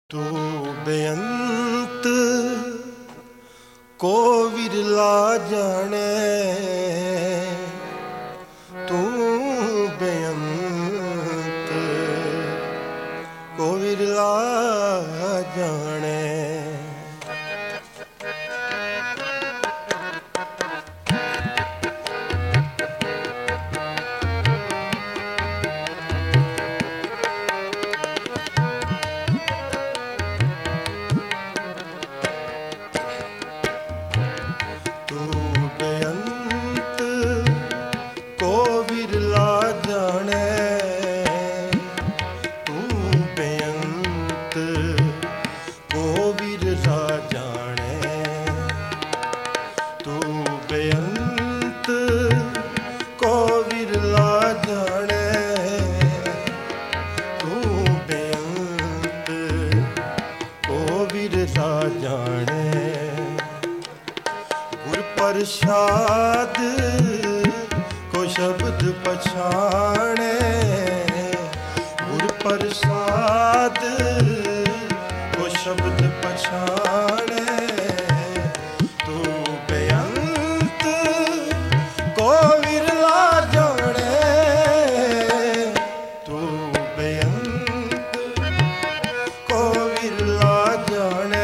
तू बेअंत को विरला जाने, तू बेअंत को विरला जाने। प्रसाद को शब्द पछाणे, गुर प्रसाद को शब्द पछाणे। तू बेअंत को विरला जाने, तू बेअंत को विरला जाने।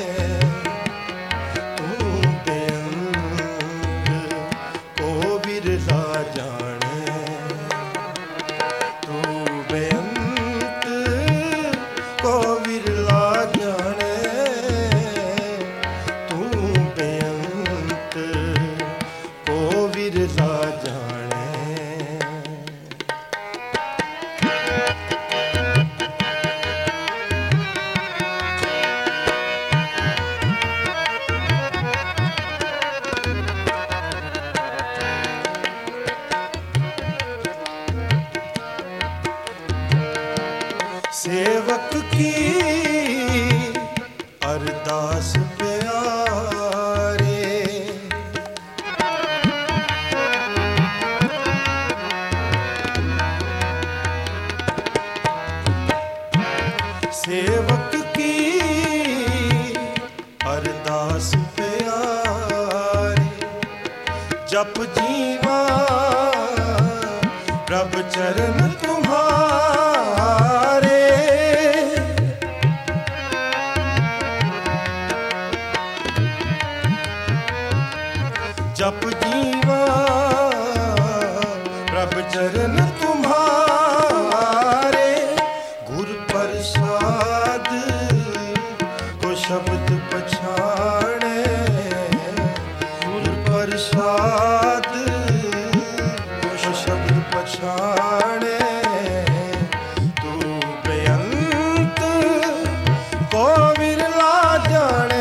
सेवक की अरदास प्यारे, सेवक की अरदास प्यारे। जप जीवा प्रभ चरण तुम्हारे, जप जीवा प्रभ चरण तुम्हारे। गुर प्रसाद को शब्द पछाणे, गुर प्रसाद को शब्द पछाणे। तू बेअंत को विरला जाने,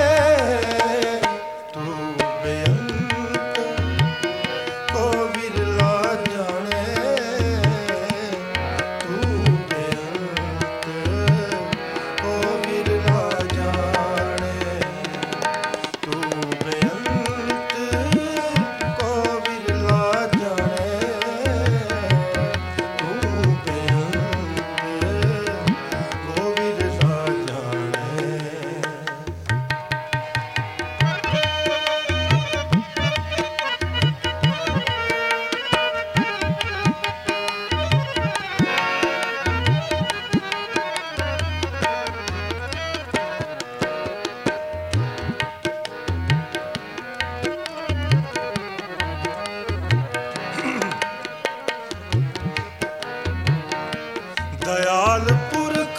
दयाल पुरख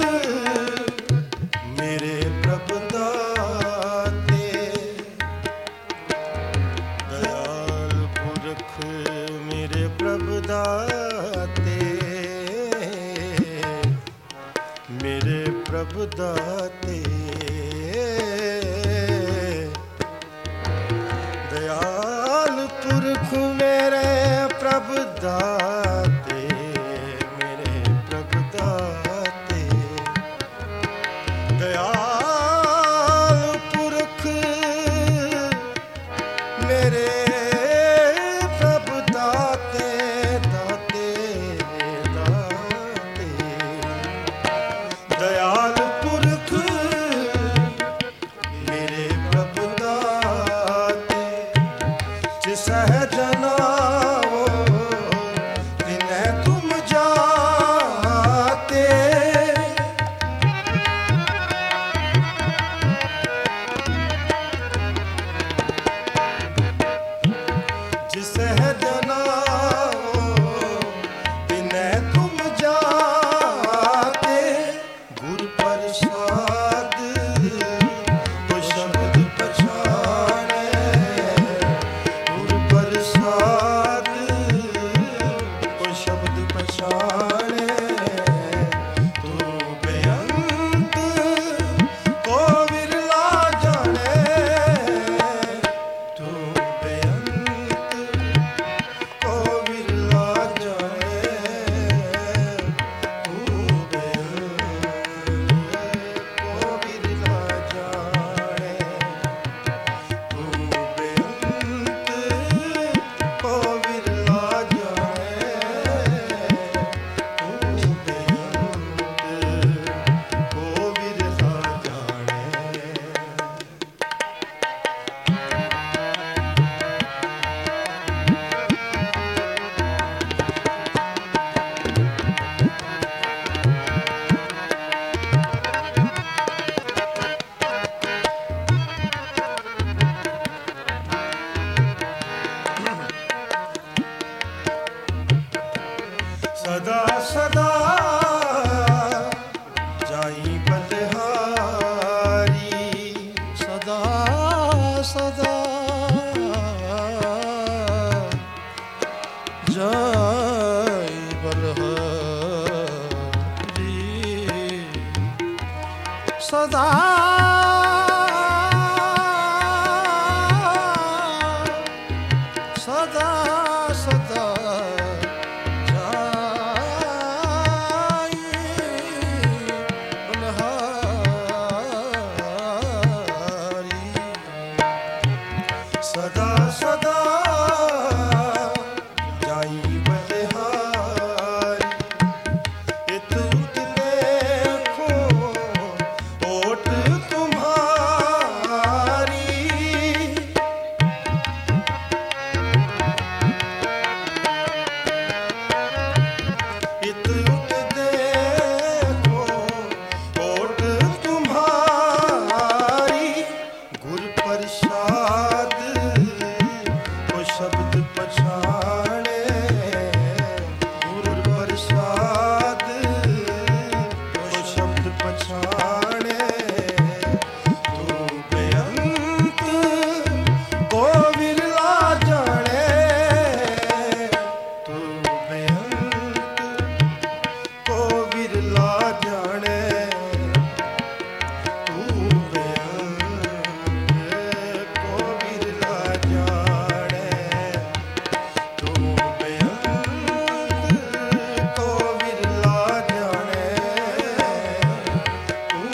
मेरे प्रभु दाते, दयाल पुरख मेरे प्रभु दाते, मेरे प्रभु दाते। दयाल पुरख मेरे प्रभु दाते, दयाल पुरख मेरे प्रभु दाते, दाते दाते। दयाल पुरख सदा सदा सदा जाई बलिहारी सदा सदा जाई बलिहारी इत उत देखो ओट तुम्हारी इत उत देखो ओट तुम्हारी गुर प्रसाद को शब्द पछाणे गुर प्रसाद को शब्द पछाणे तू बेअंत को विरला जाने तू बेअंत को विरला जाने तू बेअंत को विरला जाने तू बेअंत को विरला जाने तू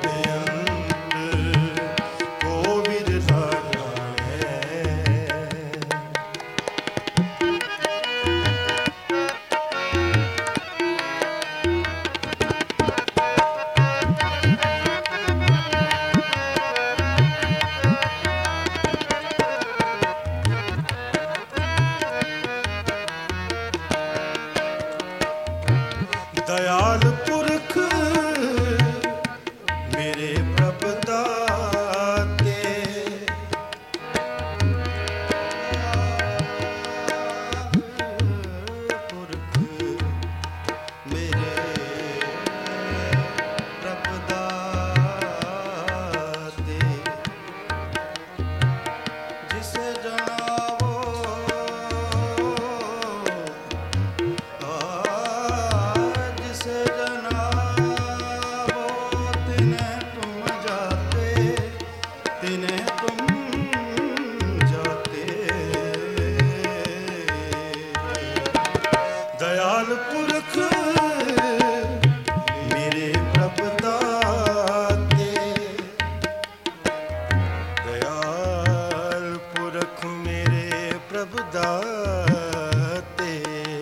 बेअंत को विरला जाने दयाल पुरख मेरे प्रभ दाते पुरख मेरे प्रभ दाते जिसे जनावो जिसे जनावो तिन्हें तुम जाते तिन्हें तुम जाते दयाल पुरख मेरे प्रभ दाते दयाल पुरख मेरे प्रभ दाते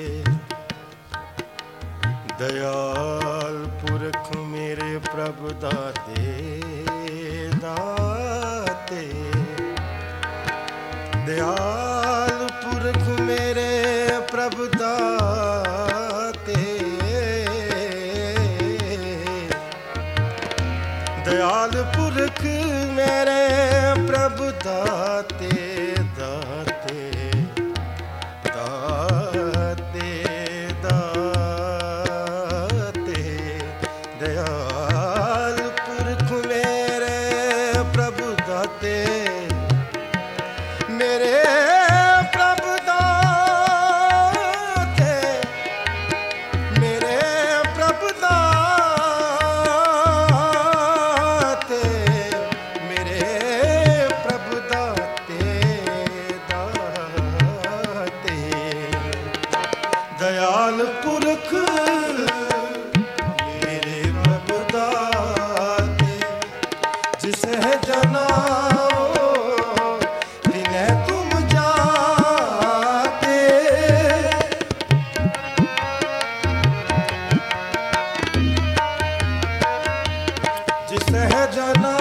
दयाल पुरख मेरे प्रभ दाते दाते दयाल पुरख मेरे प्रभ दाते दयाल पुरख मेरे प्रभ दाते दाते दाते दाते दयाल पुरख मेरे प्रभ दाते मेरे प्रभ दाते मेरे प्रभ दाते मेरे प्रभ दाते दाते दयाल पुरख मेरे प्रभ दाते जिसे जनाओ तिन्हें तुम जाते जिसे जना